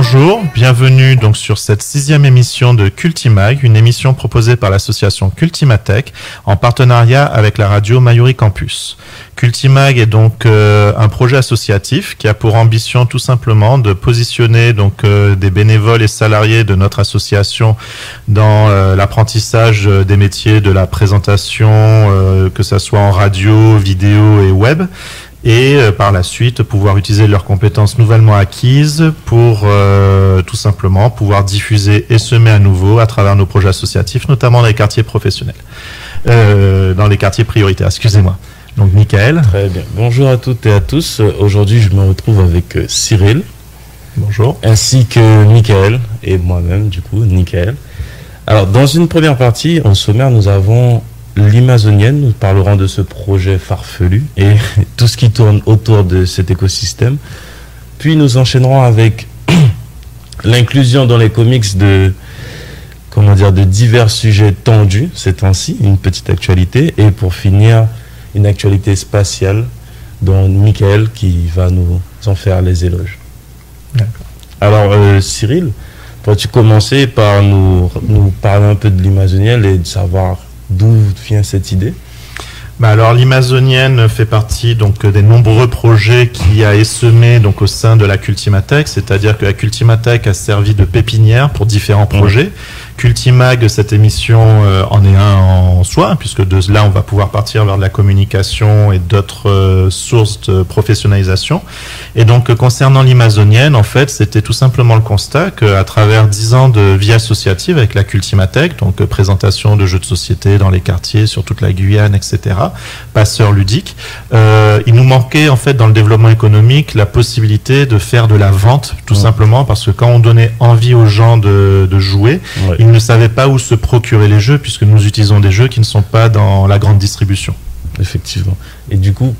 Bonjour, bienvenue donc sur cette 6e émission de Cultimag, une émission proposée par l'association Cultimatech en partenariat avec la radio Mayuri Campus. Cultimag est donc un projet associatif qui a pour ambition tout simplement de positionner donc des bénévoles et salariés de notre association dans l'apprentissage des métiers de la présentation, que ça soit en radio, vidéo et web. Et par la suite pouvoir utiliser leurs compétences nouvellement acquises pour tout simplement pouvoir diffuser et semer à nouveau à travers nos projets associatifs, notamment dans les quartiers professionnels, dans les quartiers prioritaires, excusez-moi. Donc Michael. Très bien, bonjour à toutes et à tous. Aujourd'hui je me retrouve avec Cyril. Bonjour. Ainsi que Michael et moi-même du coup, Michael. Alors dans une première partie, au sommaire, nous avons l'Imazonienne, nous parlerons de ce projet farfelu et tout ce qui tourne autour de cet écosystème. Puis nous enchaînerons avec l'inclusion dans les comics de divers sujets tendus ces temps-ci, une petite actualité. Et pour finir, une actualité spatiale dont Michael qui va nous en faire les éloges. D'accord. Alors Cyril, pourrais-tu commencer par nous parler un peu de l'Imazonienne et de savoir d'où vient cette idée? Alors l'Imazonienne fait partie donc des nombreux projets qui a essemé donc au sein de la Cultimatech, c'est-à-dire que la Cultimatech a servi de pépinière pour différents projets. Cultimag, cette émission en est un en soi, puisque de là on va pouvoir partir vers de la communication et d'autres sources de professionnalisation. Et donc concernant l'Imazonienne, en fait, c'était tout simplement le constat qu'à travers 10 ans de vie associative avec la Cultimatech, donc présentation de jeux de société dans les quartiers, sur toute la Guyane, etc., passeurs ludiques, il nous manquait en fait dans le développement économique la possibilité de faire de la vente, tout simplement parce que quand on donnait envie aux gens de jouer, ils ne savaient pas où se procurer les jeux, puisque nous utilisons des jeux qui ne sont pas dans la grande distribution. Effectivement. Et du coup,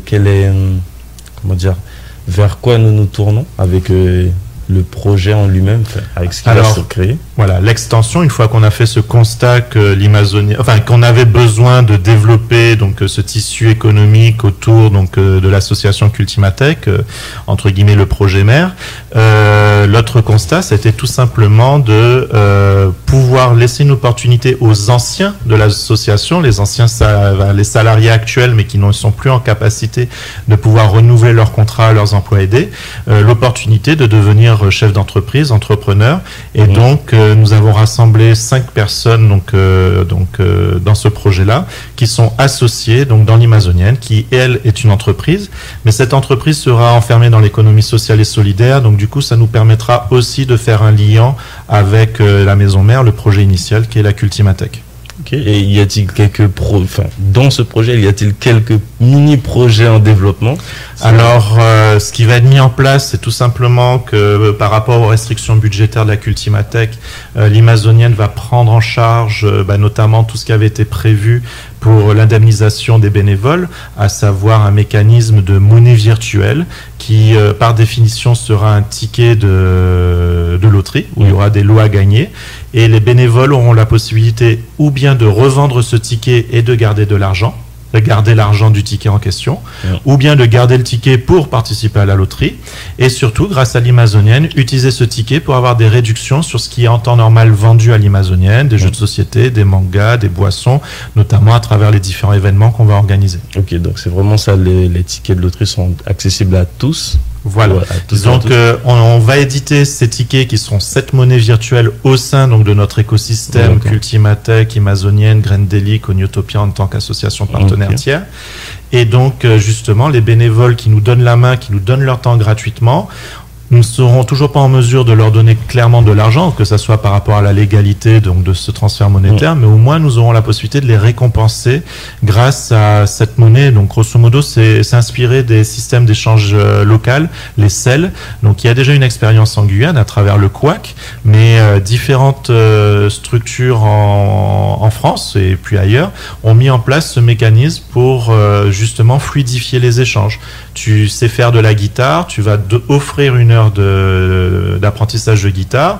vers quoi nous nous tournons avec le projet en lui-même, avec ce qu'il va se créer? Voilà, l'extension, une fois qu'on a fait ce constat que qu'on avait besoin de développer donc ce tissu économique autour donc de l'association Cultimatech, entre guillemets le projet mère. L'autre constat, c'était tout simplement de pouvoir laisser une opportunité aux anciens de l'association, les salariés actuels, mais qui ne sont plus en capacité de pouvoir renouveler leur contrat à leurs emplois aidés, l'opportunité de devenir chef d'entreprise, entrepreneur, et donc nous avons rassemblé 5 personnes dans ce projet-là, qui sont associées donc dans l'Imazonienne, qui elle est une entreprise, mais cette entreprise sera enfermée dans l'économie sociale et solidaire, donc du coup ça nous permettra aussi de faire un lien avec la maison mère, le projet initial qui est la Cultimatech. Okay. Et y a-t-il dans ce projet, y a-t-il quelques mini-projets en développement? Alors, ce qui va être mis en place, c'est tout simplement que par rapport aux restrictions budgétaires de la Cultimatech, l'Imazonienne va prendre en charge notamment tout ce qui avait été prévu pour l'indemnisation des bénévoles, à savoir un mécanisme de monnaie virtuelle qui, par définition, sera un ticket de loterie, où il y aura des lots à gagner, et les bénévoles auront la possibilité ou bien de revendre ce ticket et de garder de l'argent, de garder l'argent du ticket en question, ou bien de garder le ticket pour participer à la loterie, et surtout, grâce à l'Imazonienne, utiliser ce ticket pour avoir des réductions sur ce qui est en temps normal vendu à l'Imazonienne, des jeux de société, des mangas, des boissons, notamment à travers les différents événements qu'on va organiser. Ok, donc c'est vraiment ça, les tickets de loterie sont accessibles à tous. Voilà. Donc on va éditer ces tickets qui seront cette monnaie virtuelle au sein donc de notre écosystème Cultimatech, Imazonienne, Grendeli, Coniotopia en tant qu'association partenaire tiers. Et donc justement les bénévoles qui nous donnent la main, qui nous donnent leur temps gratuitement, nous ne serons toujours pas en mesure de leur donner clairement de l'argent, que ça soit par rapport à la légalité donc de ce transfert monétaire, mais au moins nous aurons la possibilité de les récompenser grâce à cette monnaie. Donc grosso modo, c'est inspiré des systèmes d'échange local, les CEL. Donc il y a déjà une expérience en Guyane à travers le couac, mais différentes structures en France et puis ailleurs ont mis en place ce mécanisme pour justement fluidifier les échanges. Tu sais faire de la guitare, tu vas offrir une heure d'apprentissage de guitare,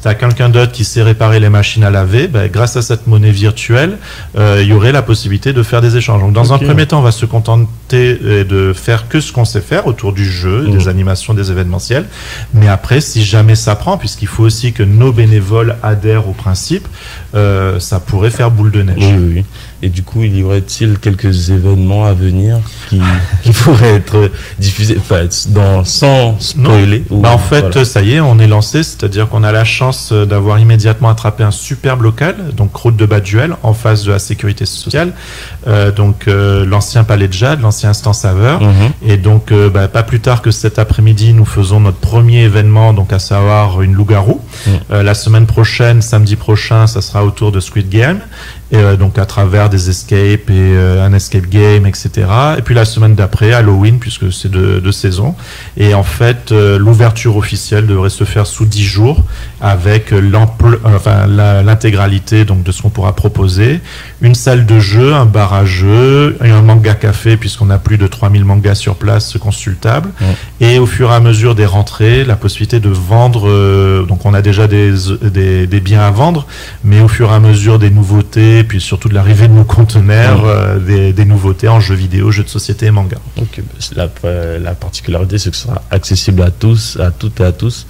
tu as quelqu'un d'autre qui sait réparer les machines à laver, grâce à cette monnaie virtuelle, il y aurait la possibilité de faire des échanges. Donc dans un premier temps, on va se contenter de faire que ce qu'on sait faire autour du jeu, des animations, des événementiels. Mais après, si jamais ça prend, puisqu'il faut aussi que nos bénévoles adhèrent au principe, ça pourrait faire boule de neige. Oui. Et du coup, il y aurait-il quelques événements à venir qui pourraient être diffusés sans spoiler En fait, ça y est, on est lancé, c'est-à-dire qu'on a la chance d'avoir immédiatement attrapé un superbe local, donc Route de Baduel, en face de la sécurité sociale, l'ancien Palais de Jade, l'ancien Instant Saveur. Et donc, pas plus tard que cet après-midi, nous faisons notre premier événement, donc à savoir une loup-garou. La semaine prochaine, samedi prochain, ça sera autour de Squid Game. Et donc à travers des escapes et un escape game, etc. Et puis la semaine d'après, Halloween, puisque c'est de saison. Et en fait, l'ouverture officielle devrait se faire sous 10 jours avec l'intégralité donc de ce qu'on pourra proposer. Une salle de jeu, un bar à jeu, un manga café, puisqu'on a plus de 3000 mangas sur place consultables. Et au fur et à mesure des rentrées, la possibilité de vendre, donc on a déjà des biens à vendre, mais au fur et à mesure des nouveautés, et puis surtout de l'arrivée de nos conteneurs, des nouveautés en jeux vidéo, jeux de société et manga. Okay. La particularité, c'est que ce sera accessible à tous, à toutes et à tous.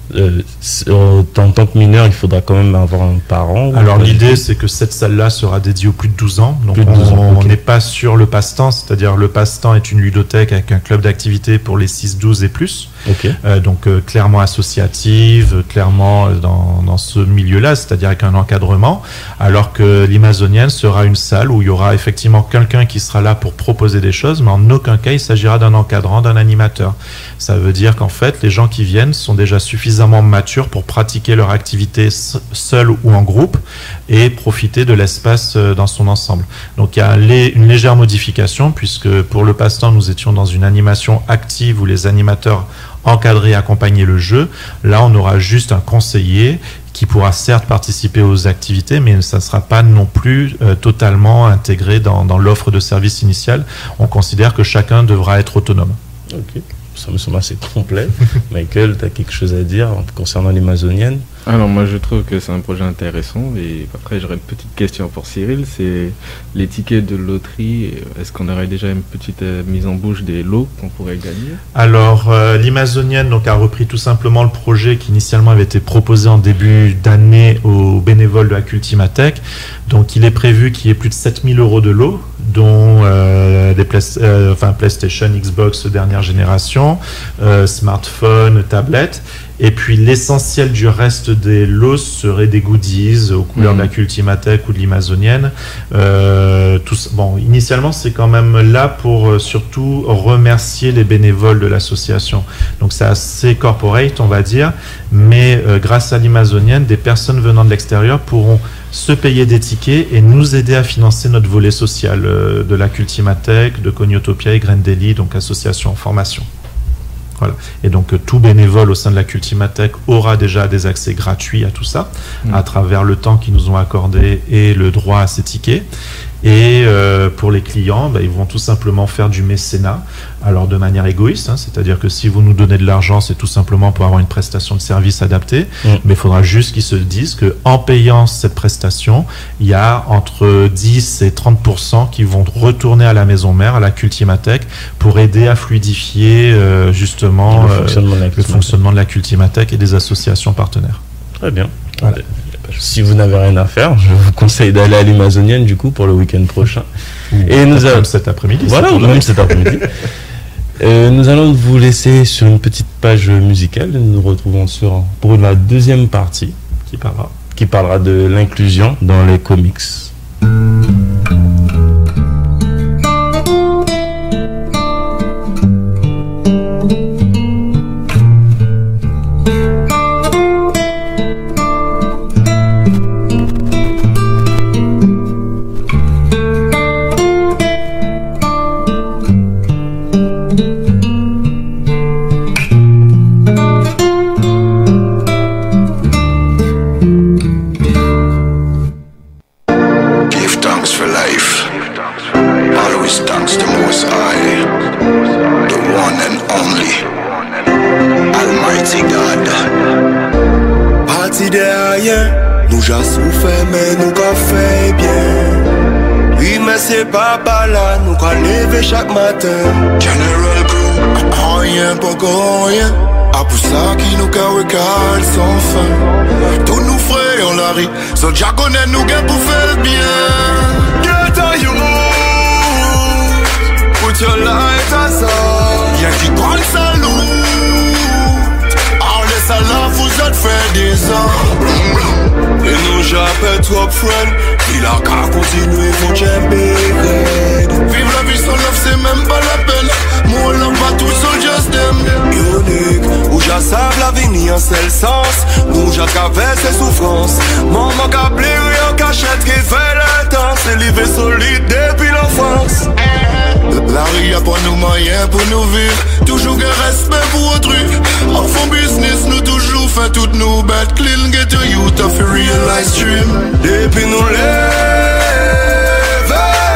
En tant que mineur, il faudra quand même avoir un parent. Alors l'idée, c'est que cette salle-là sera dédiée aux plus de 12 ans. Donc on n'est pas sur le passe-temps, c'est-à-dire le passe-temps est une ludothèque avec un club d'activité pour les 6-12 et plus. Donc clairement associative, clairement dans ce milieu-là, c'est-à-dire avec un encadrement, alors que l'Imazonienne sera une salle où il y aura effectivement quelqu'un qui sera là pour proposer des choses, mais en aucun cas il s'agira d'un encadrant, d'un animateur. Ça veut dire qu'en fait les gens qui viennent sont déjà suffisamment matures pour pratiquer leur activité seul ou en groupe et profiter de l'espace dans son ensemble. Donc il y a une légère modification, puisque pour le passe-temps nous étions dans une animation active où les animateurs encadrer et accompagner le jeu. Là, on aura juste un conseiller qui pourra certes participer aux activités, mais ça ne sera pas non plus totalement intégré dans l'offre de service initiale. On considère que chacun devra être autonome. Ok, ça me semble assez complet. Michael, tu as quelque chose à dire concernant l'Imazonienne? Alors moi je trouve que c'est un projet intéressant, et après j'aurais une petite question pour Cyril, c'est les tickets de loterie, est-ce qu'on aurait déjà une petite mise en bouche des lots qu'on pourrait gagner? Alors l'Imazonienne a repris tout simplement le projet qui initialement avait été proposé en début d'année aux bénévoles de la Cultimatech. Donc il est prévu qu'il y ait plus de 7000 € de lots, dont PlayStation, Xbox dernière génération, smartphone, tablette. Et puis l'essentiel du reste des lots serait des goodies aux couleurs de la Cultimatech ou de l'Imazonienne. Initialement c'est quand même là pour surtout remercier les bénévoles de l'association. Donc c'est assez corporate, on va dire, mais grâce à l'Imazonienne, des personnes venant de l'extérieur pourront se payer des tickets et nous aider à financer notre volet social de la Cultimatech, de Cognotopia et Grendeli, donc association en formation. Voilà. Et donc tout bénévole au sein de la Cultimatech aura déjà des accès gratuits à tout ça, à travers le temps qu'ils nous ont accordé et le droit à ces tickets. Et pour les clients, ils vont tout simplement faire du mécénat, alors de manière égoïste, c'est-à-dire que si vous nous donnez de l'argent, c'est tout simplement pour avoir une prestation de service adaptée, mais il faudra juste qu'ils se disent qu'en payant cette prestation, il y a entre 10 et 30% qui vont retourner à la maison mère, à la Cultimatech, pour aider à fluidifier justement le fonctionnement de la Cultimatech et des associations partenaires. Très bien. Voilà. Si vous n'avez rien à faire, je vous conseille d'aller à l'Imazonienne du coup pour le week-end prochain. Et nous avons cet après-midi. Voilà, même cet après-midi. Nous allons vous laisser sur une petite page musicale. Nous nous retrouvons pour la deuxième partie qui parlera de l'inclusion dans les comics. j'ai souffert mais nous qu'a fait bien. Oui mais c'est pas là, nous qu'a levé chaque matin. General Crew, rien pas rien. Ah pour ça qui nous qu'a recal sans fin. Tous nous frères on la rit, so déjà connaît nous gain pour faire le bien. Get a you, put your light aside. Y'a qui prend le salut. Ça là vous êtes fait des ans. Et nous j'appelle trop friend. Il a qu'à continuer faut champion. Vive la vie sans love c'est même pas la peine. Moi love pas tout seul just them. Unique, où j'assable la vie ni en seul sens. Où j'accavais ses souffrances. Maman qu'a pleuré en cachette qui fait le temps. C'est livré solide depuis l'enfance. La rue a pas nous moyens pour nous vivre. Toujours un respect pour autrui. En fond business nous toujours fait toutes nos bêtes clean. Get to youth of a real stream. Depuis nous lève.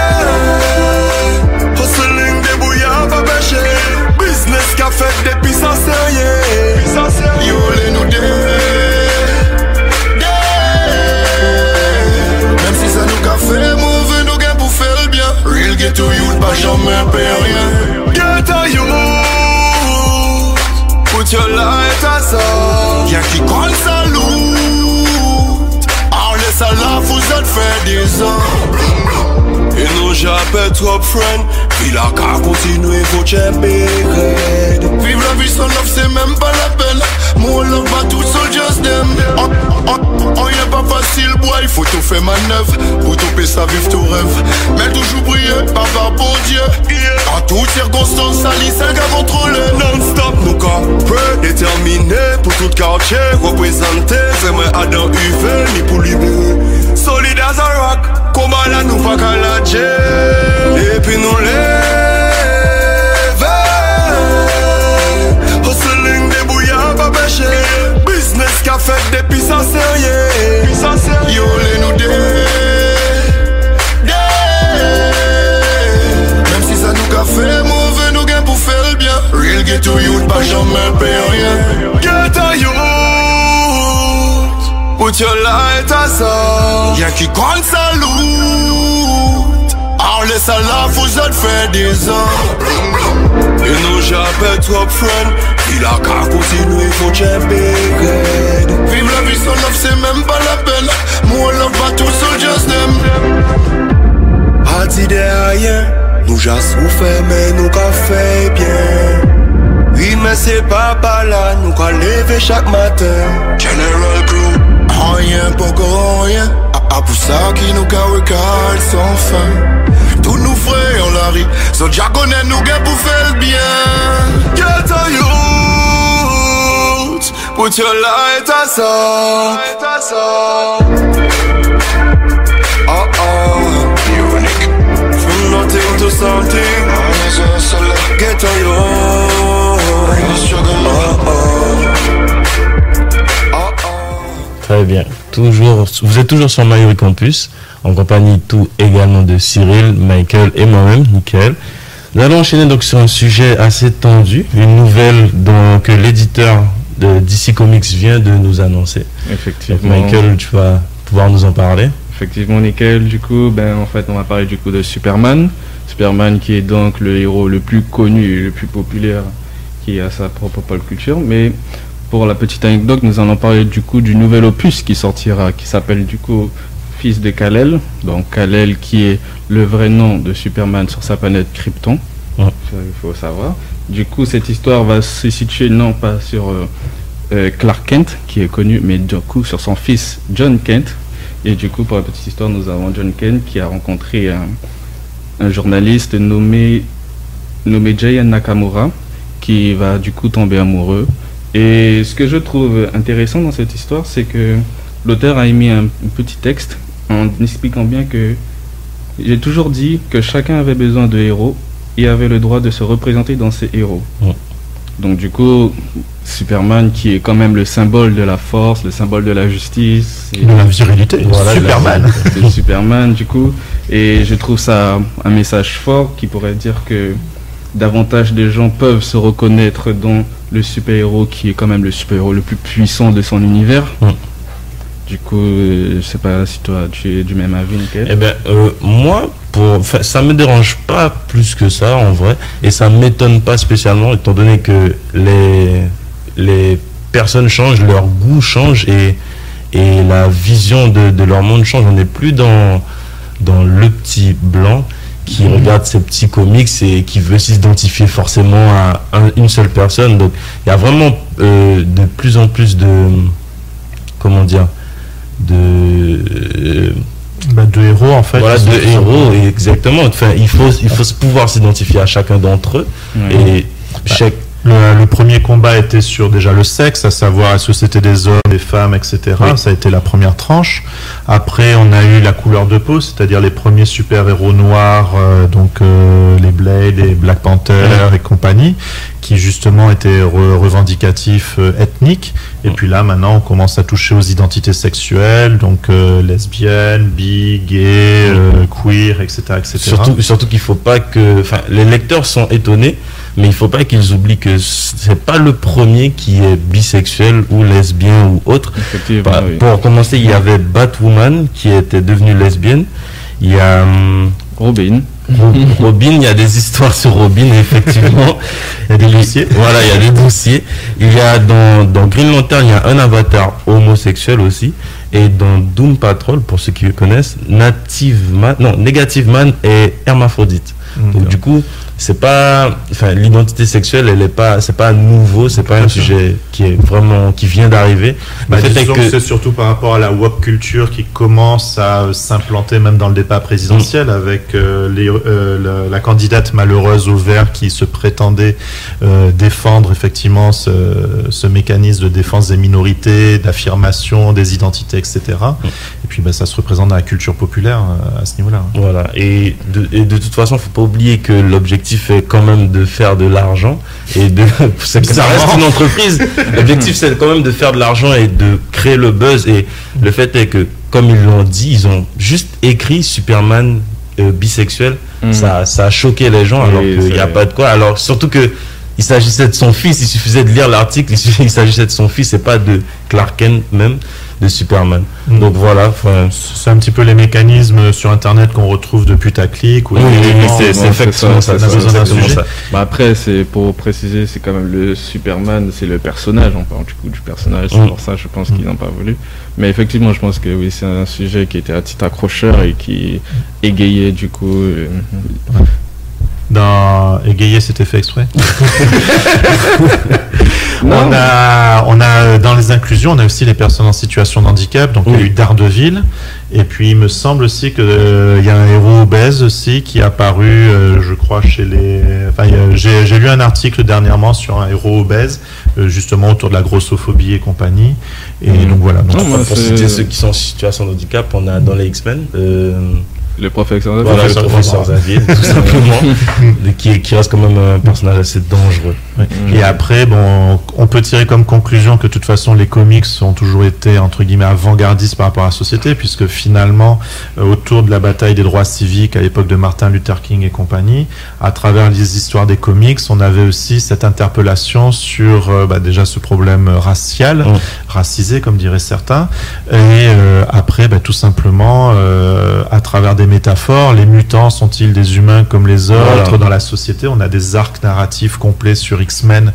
Hustling débrouillard pas péché. Business qu'a fait depuis sans sérieux. Yo les nous dé. Même si ça nous qu'a fait mauvais nous gain pour faire le bien. Real get to youth pas jamais perd rien. Get to youth. Put your light aside. Y'a qui compte sa loot. En laisse à la vous êtes fait des ans. Et nous j'appelle trop friend. Il a qu'à continuer faut champion. Vive la vie sans love c'est même pas la peine. Moi love pas tout seul just them. On y est pas facile boy. Faut tout faire manœuvre. Pour tout payer sa vivre tout rêve. Mais toujours prier par bon Dieu. En toutes circonstances ça lit 5 à contrôler. Non-stop nous prêt, déterminé pour tout quartier. Représenté, c'est moi Adam Uvel ni pour libérer. Solide as a rock. Combat là nous pas qu'à la jail. Et puis nous lève. Hustling débrouillard pas péché. Business qu'a fait depuis sans sérieux. Yo les nous dé. Même si ça nous qu'a fait mauvais nous gain pour faire le bien. Real get to youth pas jamais perd rien. Get to youth. Put your light aside. Y'a qui compte sa loot. En laisse à la vous êtes fait des ans. Et nous j'appelle trop friend. Il a qu'à continuer faut champion. Vive la vie sans love c'est même pas la peine. Moi love pas tout seul just them. Parti derrière. Nous j'ai souffert mais nous qu'a fait bien. Oui mais c'est pas là, nous qu'a levé chaque matin. General Crew, rien pour rien. Ah pour ça qui nous qu'a recal sans fin. Tous nous frères on la rit, so déjà connaît nous gain pour faire le bien. Get a youth, put your light aside. Oh oh, unique. From nothing to something. Get a youth. Très bien. Vous êtes toujours sur Mayuri Campus, en compagnie tout également de Cyril, Michael et moi-même, Nickel. Nous allons enchaîner donc sur un sujet assez tendu, une nouvelle que l'éditeur de DC Comics vient de nous annoncer. Effectivement. Donc Michael, tu vas pouvoir nous en parler. Effectivement, Nickel. Du coup, en fait, on va parler du coup de Superman. Superman qui est donc le héros le plus connu et le plus populaire qui a sa propre pop culture. Mais pour la petite anecdote, nous allons parler du coup du nouvel opus qui sortira, qui s'appelle du coup Fils de Kal-El. Donc Kal-El qui est le vrai nom de Superman sur sa planète Krypton. Ouais. Il faut savoir. Du coup, cette histoire va se situer non pas sur Clark Kent qui est connu, mais du coup sur son fils John Kent. Et du coup, pour la petite histoire, nous avons John Kent qui a rencontré un journaliste nommé Jay Nakamura qui va du coup tomber amoureux. Et ce que je trouve intéressant dans cette histoire, c'est que l'auteur a émis un petit texte en expliquant bien que j'ai toujours dit que chacun avait besoin de héros et avait le droit de se représenter dans ces héros. Ouais. Donc du coup, Superman qui est quand même le symbole de la force, le symbole de la justice. De la virilité, voilà, Superman. C'est Superman du coup. Et je trouve ça un message fort qui pourrait dire que davantage de gens peuvent se reconnaître dans le super-héros qui est quand même le super-héros le plus puissant de son univers. Du coup, je sais pas si toi tu es du même avis, Nickel. Eh ben, moi, ça me dérange pas plus que ça en vrai, et ça m'étonne pas spécialement, étant donné que les personnes changent, leur goût change et la vision de leur monde change. On n'est plus dans le petit blanc qui regarde ces petits comics et qui veut s'identifier forcément à une seule personne. Donc il y a vraiment de plus en plus de héros en fait. Voilà, de héros, exactement. Enfin, il faut pouvoir s'identifier à chacun d'entre eux. Et chaque Le premier combat était sur déjà le sexe, à savoir est-ce que c'était des hommes, des femmes, etc. Oui. Ça a été la première tranche. Après, on a eu la couleur de peau, c'est-à-dire les premiers super-héros noirs, les Blade, les Black Panther et compagnie, qui justement étaient revendicatifs ethniques. Et puis là, maintenant, on commence à toucher aux identités sexuelles, donc lesbiennes, bi, gay, queer, etc., etc. Surtout qu'il faut pas que... Enfin, les lecteurs sont étonnés, mais il faut pas qu'ils oublient que c'est pas le premier qui est bisexuel ou lesbien ou autre. Pour commencer, il y avait Batwoman qui était devenue lesbienne. Il y a Robin, il y a des histoires sur Robin, effectivement. Il y a des dossiers. Voilà, il y a des dossiers. Il y a dans Green Lantern, il y a un avatar homosexuel aussi. Et dans Doom Patrol, pour ceux qui le connaissent, Negative Man est hermaphrodite. Donc du coup, c'est pas, l'identité sexuelle, c'est pas nouveau, c'est pas un sujet qui vient d'arriver. Disons que c'est surtout par rapport à la woke culture qui commence à s'implanter même dans le débat présidentiel avec la candidate malheureuse au vert qui se prétendait défendre effectivement ce mécanisme de défense des minorités, d'affirmation des identités, etc. Et puis ça se représente dans la culture populaire à ce niveau-là. Voilà. Et de toute façon, faut pas oublier que l'objectif est quand même de faire de l'argent et ça reste une entreprise. L'objectif c'est quand même de faire de l'argent et de créer le buzz. Et le fait est que, comme ils l'ont dit, ils ont juste écrit Superman bisexuel. Ça a choqué les gens alors qu'il n'y a pas de quoi. Alors surtout que il s'agissait de son fils, il suffisait de lire l'article, il s'agissait de son fils et pas de Clark Kent même, de Superman. Donc voilà. C'est un petit peu les mécanismes sur Internet qu'on retrouve de putaclic. C'est effectivement ça. Après, c'est pour préciser, c'est quand même le Superman, c'est le personnage, on parle du coup du personnage, c'est pour ça je pense qu'ils n'ont pas voulu. Mais effectivement, je pense que oui, c'est un sujet qui était à titre accrocheur et qui égayait du coup... Dans égayer, c'était fait exprès. On a dans les inclusions, on a aussi les personnes en situation de handicap. Donc il y a eu Daredevil, et puis il me semble aussi que il y a un héros obèse aussi qui est apparu, je crois chez les. J'ai lu un article dernièrement sur un héros obèse, justement autour de la grossophobie et compagnie. Et donc voilà. Donc, pour citer ceux qui sont en situation de handicap, on a dans les X-Men. Le professeur Xavier. Voilà, le professeur Xavier, tout simplement, qui reste quand même un personnage assez dangereux. Et après, on peut tirer comme conclusion que de toute façon, les comics ont toujours été, entre guillemets, avant-gardistes par rapport à la société, puisque finalement, autour de la bataille des droits civiques à l'époque de Martin Luther King et compagnie, à travers les histoires des comics, on avait aussi cette interpellation sur déjà ce problème racial, racisé, comme diraient certains, et après, tout simplement, à travers des métaphores, les mutants sont-ils des humains comme les autres dans la société? On a des arcs narratifs complets sur X-Men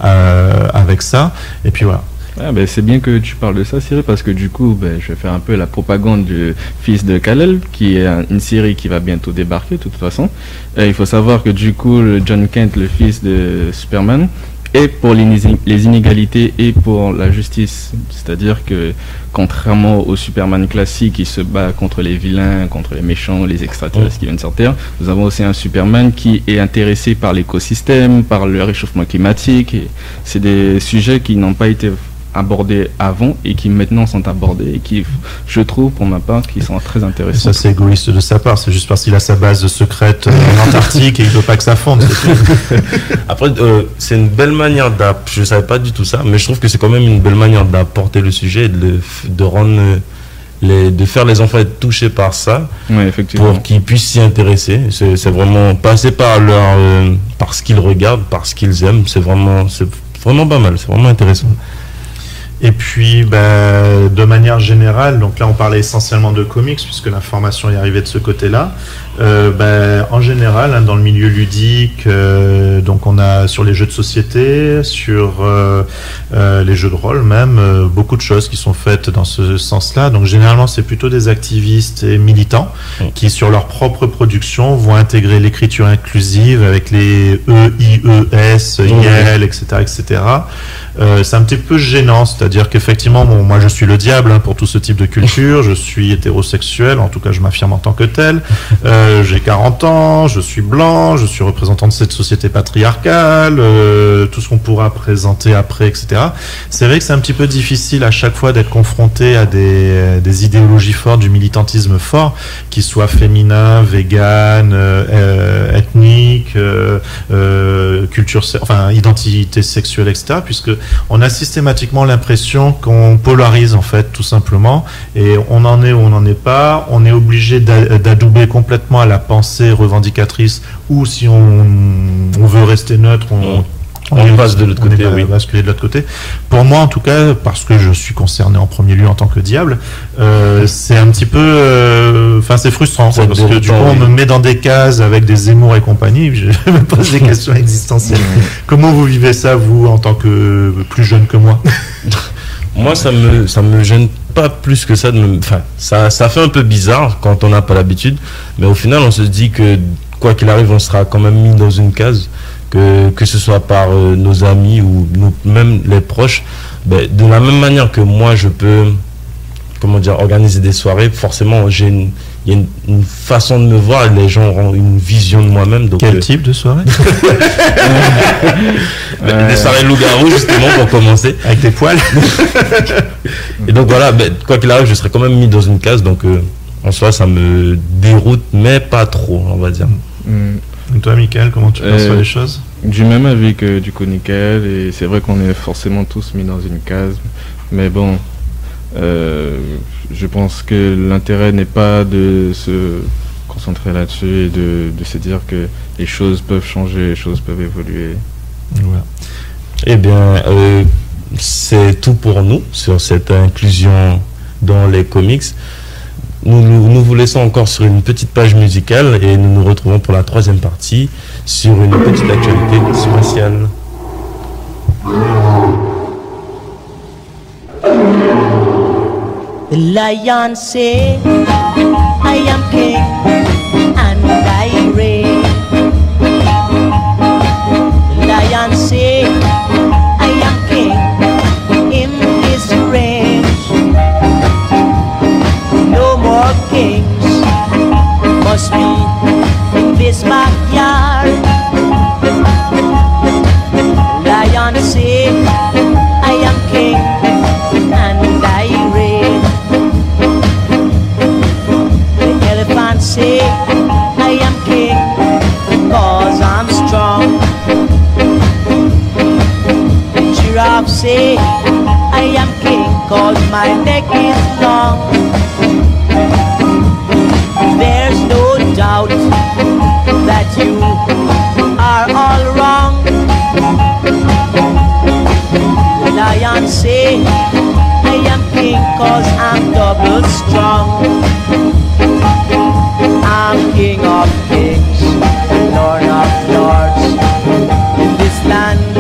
avec ça, et puis voilà. C'est bien que tu parles de ça, Cyril, parce que du coup, je vais faire un peu la propagande du fils de Kal-El, qui est une série qui va bientôt débarquer, de toute façon. Il faut savoir que du coup, John Kent, le fils de Superman, et pour les inégalités et pour la justice. C'est-à-dire que, contrairement au Superman classique qui se bat contre les vilains, contre les méchants, les extraterrestres qui viennent sur Terre, nous avons aussi un Superman qui est intéressé par l'écosystème, par le réchauffement climatique. Et c'est des sujets qui n'ont pas été abordés avant et qui maintenant sont abordés et qui, je trouve, pour ma part, qui sont très intéressants. Ça, c'est égoïste de sa part, c'est juste parce qu'il a sa base secrète en Antarctique et il ne veut pas que ça fonde. Après, c'est une belle manière je ne savais pas du tout ça, mais je trouve que c'est quand même une belle manière d'apporter le sujet et de rendre de faire les enfants être touchés par ça, pour qu'ils puissent s'y intéresser. C'est vraiment passer par ce qu'ils regardent, par ce qu'ils aiment. C'est vraiment pas mal, c'est vraiment intéressant. Et puis, de manière générale, donc là on parlait essentiellement de comics puisque l'information est arrivée de ce côté-là. En général, dans le milieu ludique, donc on a sur les jeux de société, sur les jeux de rôle même, beaucoup de choses qui sont faites dans ce sens-là. Donc généralement, c'est plutôt des activistes et militants qui, sur leur propre production, vont intégrer l'écriture inclusive avec les E, I, E, S, IL, etc., etc. C'est un petit peu gênant, c'est-à-dire qu'effectivement, moi je suis le diable pour tout ce type de culture, je suis hétérosexuel, en tout cas je m'affirme en tant que tel, j'ai 40 ans, je suis blanc, je suis représentant de cette société patriarcale, tout ce qu'on pourra présenter après, etc. C'est vrai que c'est un petit peu difficile à chaque fois d'être confronté à des idéologies fortes, du militantisme fort, qui soient féminin, vegan, ethnique, identité sexuelle, etc., puisque on a systématiquement l'impression qu'on polarise en fait tout simplement, et on en est ou on n'en est pas, on est obligé d'adouber complètement à la pensée revendicatrice, ou si on veut rester neutre, on passe de l'autre côté, basculer de l'autre côté. Pour moi, en tout cas, parce que je suis concerné en premier lieu en tant que diable, c'est un petit peu, c'est frustrant, parce que du coup, on me met dans des cases avec des Zemmour et compagnie. Je me pose des questions existentielles. Comment vous vivez ça, vous, en tant que plus jeune que moi? Moi, ça me gêne pas plus que ça. Ça fait un peu bizarre quand on n'a pas l'habitude, mais au final, on se dit que quoi qu'il arrive, on sera quand même mis dans une case. Que ce soit par nos amis ou même les proches, de la même manière que moi je peux organiser des soirées, forcément il y a une façon de me voir, et les gens auront une vision de moi-même. Donc, quel type de soirée? Des soirées loup-garou, justement, pour commencer. Avec des poils. Et donc voilà, quoi qu'il arrive, je serai quand même mis dans une case, donc en soi ça me déroute, mais pas trop, on va dire. Et toi, Michael, comment tu perçois les choses? Du même avis que du coup Nickel, et c'est vrai qu'on est forcément tous mis dans une case, mais bon, je pense que l'intérêt n'est pas de se concentrer là-dessus et de se dire que les choses peuvent changer, les choses peuvent évoluer. Voilà. Eh bien, c'est tout pour nous sur cette inclusion dans les comics. Nous vous laissons encore sur une petite page musicale et nous nous retrouvons pour la troisième partie sur une petite actualité spatiale. The lion said, I am king and I reign. The lion said, I am king in his reign. No more kings must be in this backyard. Lion say, I am king and I reign. The elephant say, I am king cause I'm strong. The giraffe say, I am king cause my neck is long. There's no doubt that you are all wrong. The lion say, I am king cause I'm double strong. I'm king of kings, lord of lords in this land.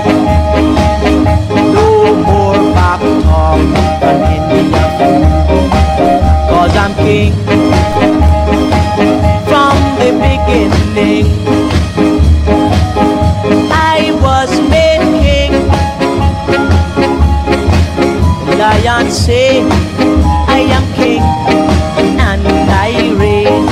No more back talk on India food, cause I'm king from the beginning. I was made king. Lion say, I am king and I reign.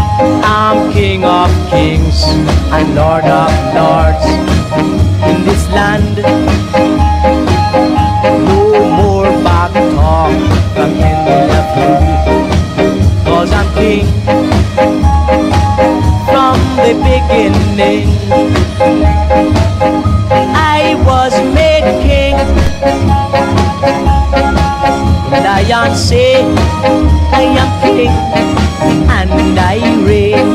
I'm king of kings and lord of lords in this land. land. No more back talk from any of you, 'cause I'm king from the beginning. I was made king. Lion say I am king and I reign.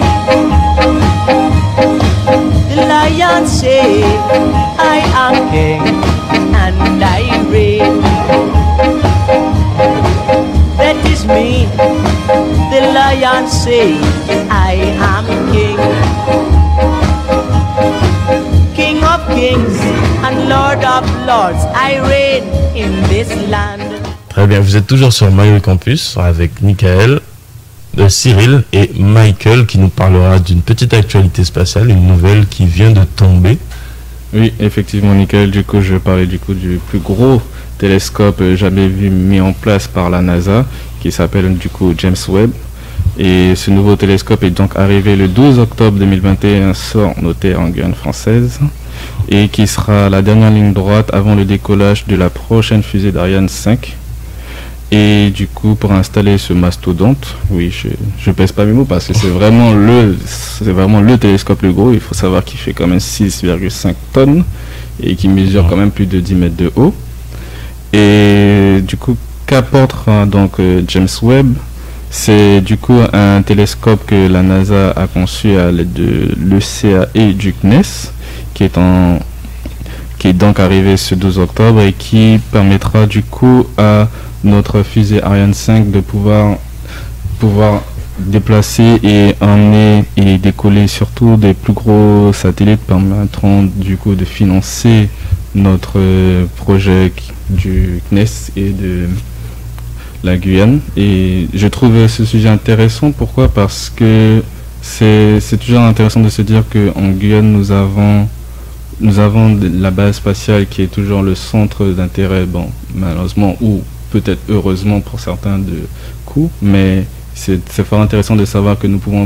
The lion say I am king and I reign. That is me. The lion say I am king. King of kings and Lord of lords, I reign in this land. Très bien, vous êtes toujours sur Mario Campus avec Michael, Cyril et Michael qui nous parlera d'une petite actualité spatiale, une nouvelle qui vient de tomber. Oui, effectivement, Michael, du coup, je parlais du coup du plus gros télescope jamais vu mis en place par la NASA, qui s'appelle du coup James Webb. Et ce nouveau télescope est donc arrivé le 12 octobre 2021 sur nos terres en Guyane française, et qui sera la dernière ligne droite avant le décollage de la prochaine fusée d'Ariane 5. Et du coup, pour installer ce mastodonte, oui, je pèse pas mes mots parce que c'est vraiment le télescope le gros. Il faut savoir qu'il fait quand même 6,5 tonnes et qui mesure quand même plus de 10 mètres de haut. Et du coup, qu'apporte donc James Webb? C'est du coup un télescope que la NASA a conçu à l'aide de l'ECA et du CNES, qui est donc arrivé ce 12 octobre et qui permettra du coup à notre fusée Ariane 5 de pouvoir déplacer et emmener et décoller surtout des plus gros satellites, permettront du coup de financer notre projet du CNES et de la Guyane. Et je trouve ce sujet intéressant. Pourquoi? Parce que c'est toujours intéressant de se dire qu'en Guyane nous avons la base spatiale qui est toujours le centre d'intérêt, bon, malheureusement ou peut-être heureusement pour certains de coups, mais c'est fort intéressant de savoir que nous pouvons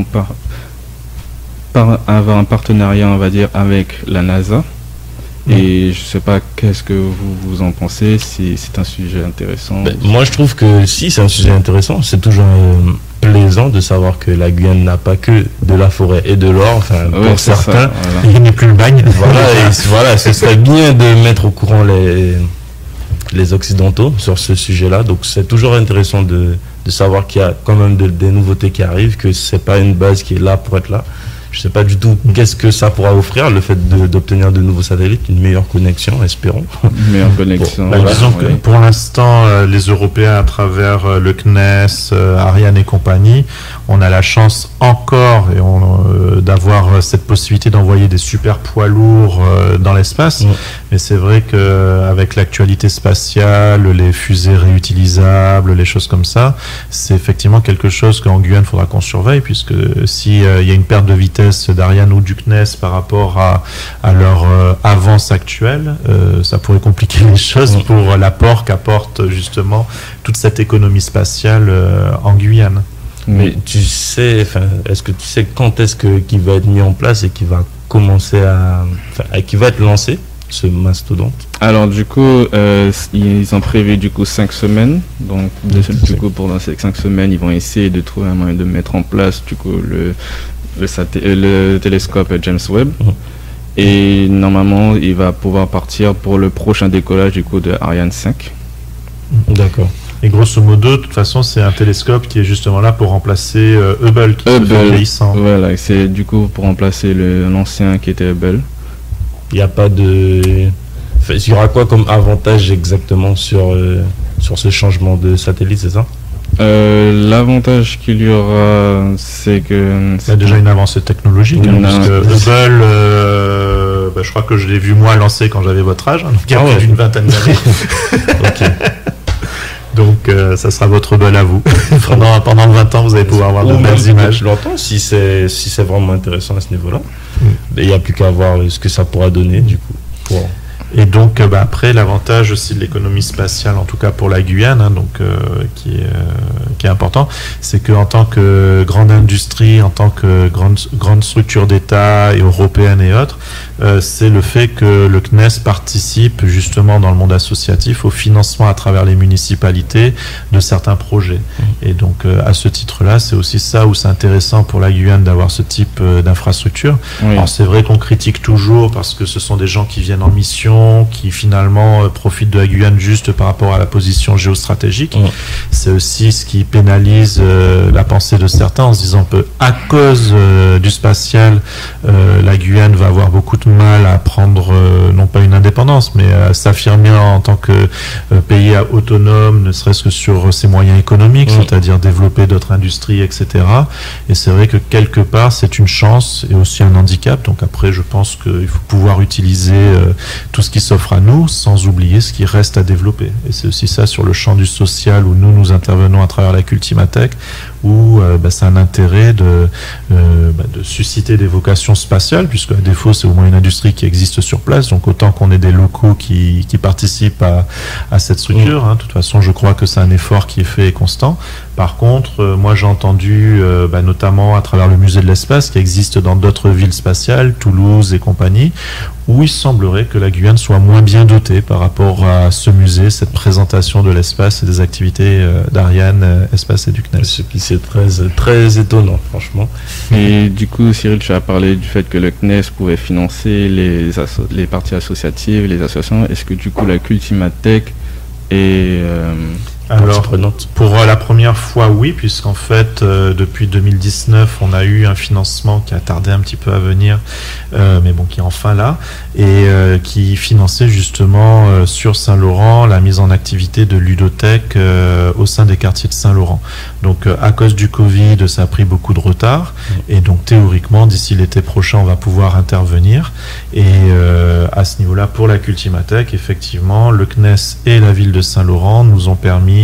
avoir un partenariat, on va dire, avec la NASA. Et je sais pas, qu'est-ce que vous en pensez, si c'est un sujet intéressant? Moi je trouve que si c'est un sujet intéressant, c'est toujours plaisant de savoir que la Guyane n'a pas que de la forêt et de l'or, enfin ouais, pour certains, ça, voilà. Il n'est plus le bagne. Voilà, ce serait bien de mettre au courant les Occidentaux sur ce sujet-là. Donc c'est toujours intéressant de savoir qu'il y a quand même des nouveautés qui arrivent, que c'est pas une base qui est là pour être là. Je sais pas du tout qu'est-ce que ça pourra offrir, le fait d'obtenir de nouveaux satellites, une meilleure connexion, espérons. Une meilleure connexion. Bon, disons que pour l'instant, les Européens, à travers le CNES, Ariane et compagnie, on a la chance encore d'avoir cette possibilité d'envoyer des super poids lourds dans l'espace. Mais c'est vrai qu'avec l'actualité spatiale, les fusées réutilisables, les choses comme ça, c'est effectivement quelque chose qu'en Guyane, il faudra qu'on surveille, puisque si il y a une perte de vitesse d'Ariane ou du CNES par rapport à leur avance actuelle, ça pourrait compliquer les choses pour l'apport qu'apporte justement toute cette économie spatiale en Guyane. Mais tu sais, est-ce que tu sais quand est-ce qu'il va être mis en place et qu'il va commencer qui va être lancé, ce mastodonte? Alors du coup, ils ont prévu du coup 5 semaines. Donc du coup, pendant ces 5 semaines, ils vont essayer de trouver un moyen de mettre en place du coup le télescope James Webb. Et normalement, il va pouvoir partir pour le prochain décollage du coup de Ariane 5. D'accord. Et grosso modo, de toute façon, c'est un télescope qui est justement là pour remplacer Hubble, qui se fait vieillissant. Voilà, c'est du coup pour remplacer l'ancien qui était Hubble. Il n'y a pas de... Il y aura quoi comme avantage exactement sur ce changement de satellite, c'est ça? L'avantage qu'il y aura, c'est que... Il y a déjà une avancée technologique, puisque Hubble, je crois que je l'ai vu moi lancer quand j'avais votre âge, donc il y a plus d'une vingtaine d'années. Ok. Donc ça sera votre Hubble à vous. pendant 20 ans, vous allez pouvoir avoir de belles images. Longtemps, si c'est vraiment intéressant à ce niveau-là. Il n'y a plus qu'à voir ce que ça pourra donner du coup. Et donc après, l'avantage aussi de l'économie spatiale, en tout cas pour la Guyane, qui est important, c'est qu'en tant que grande industrie, en tant que grande structure d'État et européenne et autres, c'est le fait que le CNES participe justement dans le monde associatif au financement à travers les municipalités de certains projets. Et donc à ce titre-là, c'est aussi ça où c'est intéressant pour la Guyane d'avoir ce type d'infrastructure. Oui. Alors c'est vrai qu'on critique toujours parce que ce sont des gens qui viennent en mission, qui finalement profitent de la Guyane juste par rapport à la position géostratégique. C'est aussi ce qui pénalise la pensée de certains en se disant que à cause du spatial, la Guyane va avoir beaucoup de mal à prendre non pas une indépendance, mais à s'affirmer en tant que pays autonome, ne serait-ce que sur ses moyens économiques, c'est-à-dire développer d'autres industries, etc. Et c'est vrai que quelque part, c'est une chance et aussi un handicap. Donc après, je pense qu'il faut pouvoir utiliser tout ce qui s'offre à nous, sans oublier ce qui reste à développer. Et c'est aussi ça sur le champ du social où nous intervenons à travers la Cultimatech, où c'est un intérêt de susciter des vocations spatiales, puisque à défaut, c'est au moins une industrie qui existe sur place. Donc autant qu'on ait des locaux qui participent à cette structure. De toute façon, je crois que c'est un effort qui est fait et constant. Par contre, moi j'ai entendu, notamment à travers le musée de l'espace qui existe dans d'autres villes spatiales, Toulouse et compagnie, où il semblerait que la Guyane soit moins bien dotée par rapport à ce musée, cette présentation de l'espace et des activités d'Ariane, Espace et du CNES. Ce qui c'est très, très étonnant, franchement. Et du coup, Cyril, tu as parlé du fait que le CNES pouvait financer les parties associatives, les associations. Est-ce que du coup la Cultimatech est... Alors, pour la première fois, oui, puisqu'en fait, depuis 2019, on a eu un financement qui a tardé un petit peu à venir, mais bon, qui est enfin là, et qui finançait justement sur Saint-Laurent la mise en activité de ludothèques au sein des quartiers de Saint-Laurent. Donc, à cause du Covid, ça a pris beaucoup de retard, et donc théoriquement, d'ici l'été prochain, on va pouvoir intervenir. Et à ce niveau-là, pour la Cultimatech, effectivement, le CNES et la ville de Saint-Laurent nous ont permis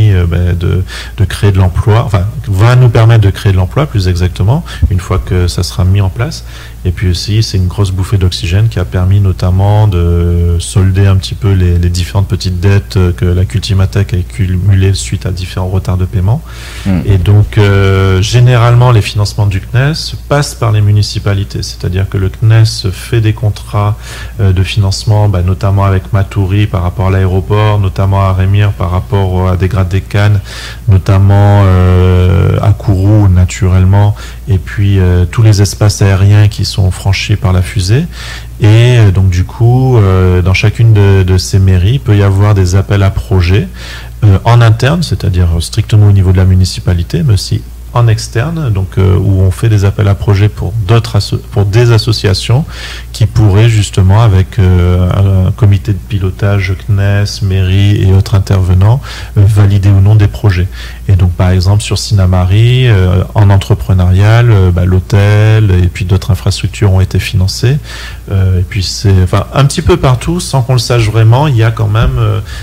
de créer de l'emploi, enfin va nous permettre de créer de l'emploi plus exactement une fois que ça sera mis en place. Et puis aussi c'est une grosse bouffée d'oxygène qui a permis notamment de solder un petit peu les différentes petites dettes que la Cultimatech a accumulées suite à différents retards de paiement. Et donc généralement les financements du CNES passent par les municipalités, c'est-à-dire que le CNES fait des contrats de financement, notamment avec Matoury par rapport à l'aéroport, notamment à Rémire par rapport à des grades des Cannes, notamment à Kourou naturellement, et puis tous les espaces aériens qui sont franchis par la fusée. Et donc du coup, dans chacune de ces mairies, il peut y avoir des appels à projets en interne, c'est-à-dire strictement au niveau de la municipalité, mais aussi en externe, donc où on fait des appels à projets pour des associations qui pourraient justement avec un comité de pilotage CNES, mairie et autres intervenants valider ou non des projets. Et donc par exemple sur Sinamari, en entrepreneurial, l'hôtel et puis d'autres infrastructures ont été financées. Et puis c'est un petit peu partout, sans qu'on le sache vraiment, il y a quand même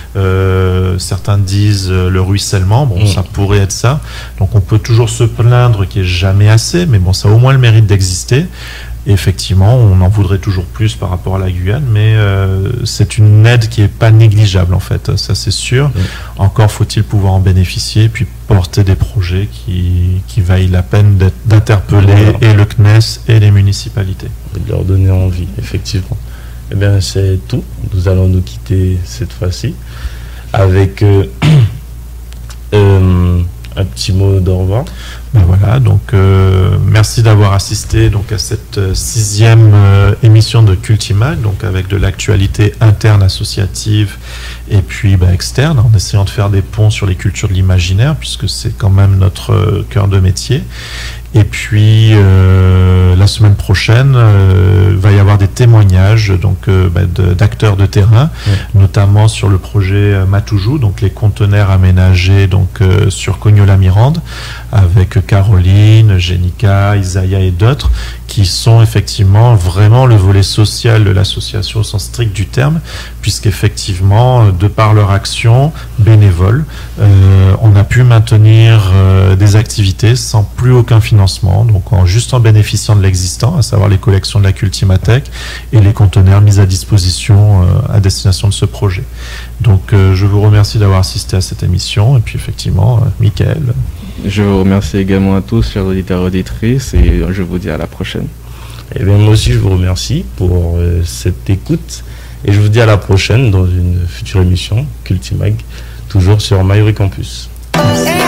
certains disent le ruissellement, ça pourrait être ça. Donc on peut toujours se plaindre qu'il n'y ait jamais assez, mais bon, ça a au moins le mérite d'exister. Et effectivement, on en voudrait toujours plus par rapport à la Guyane, mais c'est une aide qui n'est pas négligeable en fait, ça c'est sûr. Encore faut-il pouvoir en bénéficier, puis porter des projets qui vaillent la peine d'interpeller et le CNES et les municipalités. Et de leur donner envie, effectivement. Eh bien, c'est tout. Nous allons nous quitter cette fois-ci avec un petit mot d'au revoir. Voilà, donc merci d'avoir assisté donc à cette 6e émission de Cultimac, donc avec de l'actualité interne associative et puis externe, en essayant de faire des ponts sur les cultures de l'imaginaire, puisque c'est quand même notre cœur de métier. Et puis la semaine prochaine, va y avoir des témoignages donc d'acteurs de terrain, notamment sur le projet Matoujou, donc les conteneurs aménagés donc sur Cognola-Mirande, avec Caroline, Jenica, Isaiah et d'autres, qui sont effectivement vraiment le volet social de l'association au sens strict du terme, puisqu'effectivement, de par leur action bénévole, on a pu maintenir des activités sans plus aucun financement financement, donc juste en bénéficiant de l'existant, à savoir les collections de la Cultimathèque et les conteneurs mis à disposition à destination de ce projet. Donc je vous remercie d'avoir assisté à cette émission, et puis effectivement, Michael. Je vous remercie également à tous, chers auditeurs et auditrices, et je vous dis à la prochaine. Et bien moi aussi je vous remercie pour cette écoute, et je vous dis à la prochaine dans une future émission Cultimag, toujours sur Mayuri Campus. Hey!